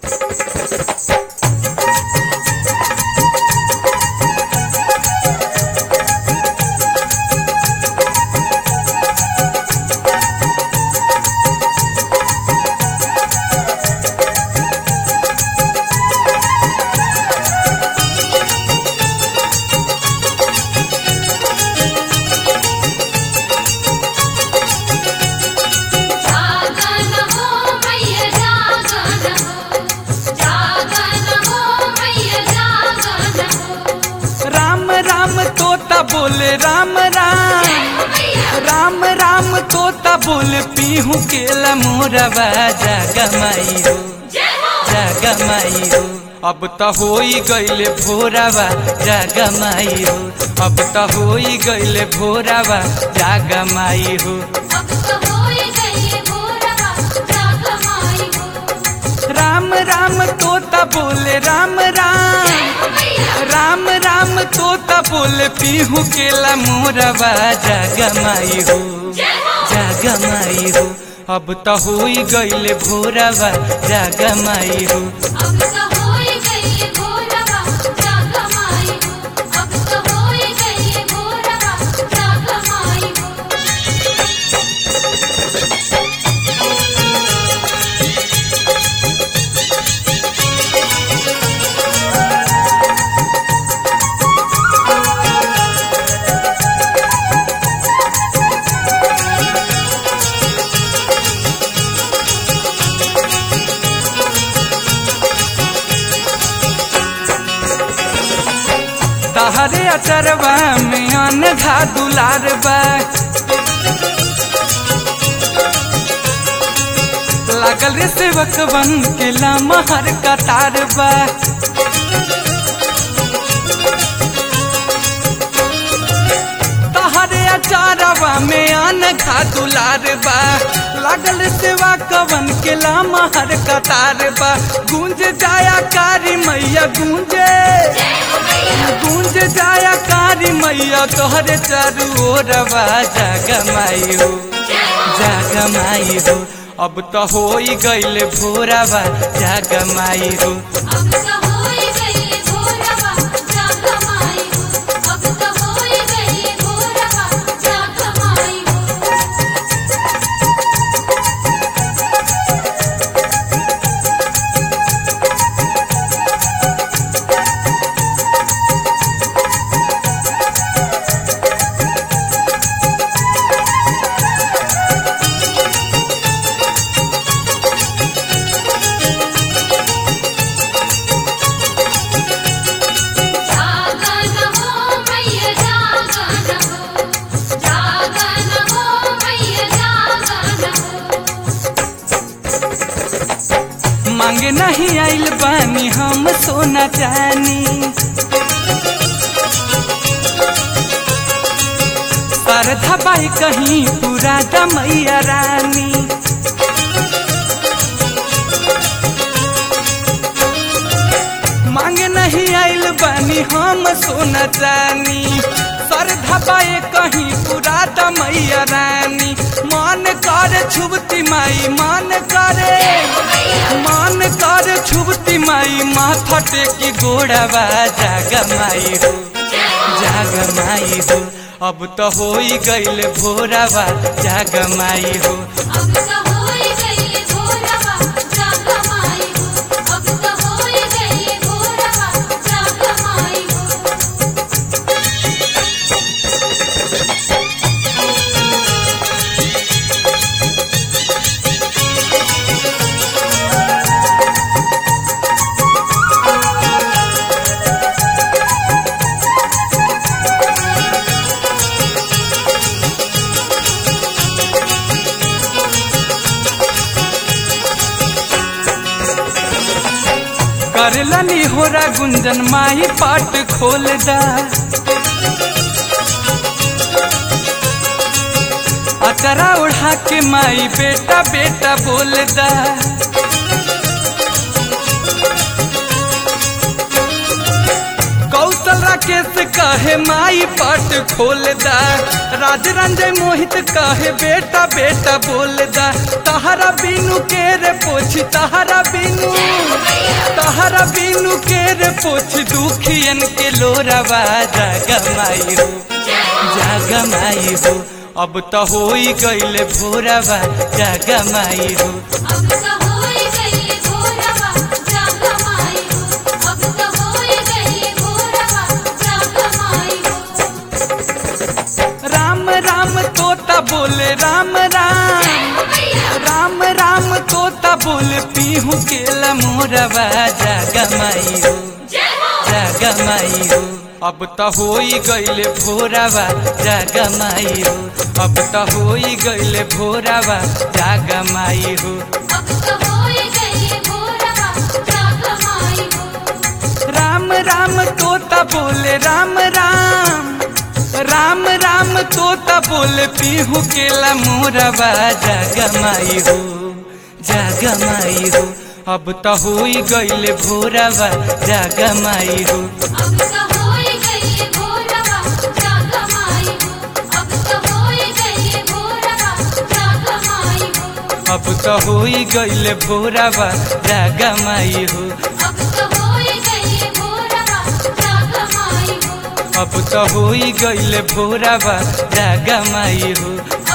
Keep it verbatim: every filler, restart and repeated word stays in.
बोले राम राम राम राम तोता बोले पीहू केला मोरवा जागा माई हो जागा माई हो। अब तो होई गईले भोरावा जागा माई हो। अब तो होई गईले भोरावा जागा माई हो। राम राम तोता बोले राम राम राम राम तोता बोले पीहू केला मोरवा जागा माई हो जागा माई हो। अब तो होई गईले भोरावा जागा माई हो। तहरे अचरवा में अनघा दुलार बा लागल रे सेवक बन के लमहर कतार बा। तहरे अचरवा में अनघा दुलार बा लागल सेवा कवन के लमहर कतार बा। गूंज जाया कारी मैया गूंजे गूंज जाया कारी मैया तोहरे चारू ओरवा जागा माई हो जागा माई हो। अब तो होई गईले भोरावा जागा माई हो। मांगे नहीं आइल बानी हम सोना चानी परधा बाई कहीं पूरा मैया रानी। मांगे नहीं आइल बानी हम सोना चानी सरधा बाई कहीं पूरा मैया रानी। मन करे छुबती माई मन करे मन कर छुबती माई माथा टेकी गोड़ावा जागा माई हो जागा माई हो। अब तो होई गईले भोरावा जागा माई हो। करलनी होरा गुंजन माई पाट खोल दा अचरा उड़ा के माई बेटा बेटा बोल दा। कौशल राकेश कहे माई पाट खोल दा राज रंजय मोहित कहे बेटा बेटा बोल दा। तहरा बिनु के रे पोछी तहरा बिनु तारा बिनु के रे पोछ दुखियन के लोरावा जागा माई हो जागा माई हो अब तो होई गइले भोरावा जागा माई हो अब तो होई गइले भोरावा जागा माई हो अब तो होई गइले भोरावा जागा माई हो राम राम तोता बोले राम राम राम राम तोता बोले पीहू के मोरवा जागा माई हो जागा माई हो अब तो होई गइले भोरावा जागा माई हो अब तो होई गइले भोरावा जागा माई हो अब तो होई गइले भोरावा जागा माई हो राम राम तोता बोले राम राम राम राम तोता बोले पीहू के मोरवा जागा माई हो जागा माई हो अब तो होई गइले भोरावा जागा माई हो अब तो होई गइले भोरावा जागा माई हो अब तो होई गइले भोरावा जागा माई हो अब तो होई गइले भोरावा जागा माई हो अब तो होई गइले भोरावा जागा माई हो अब तो होई गइले भोरावा जागा माई हो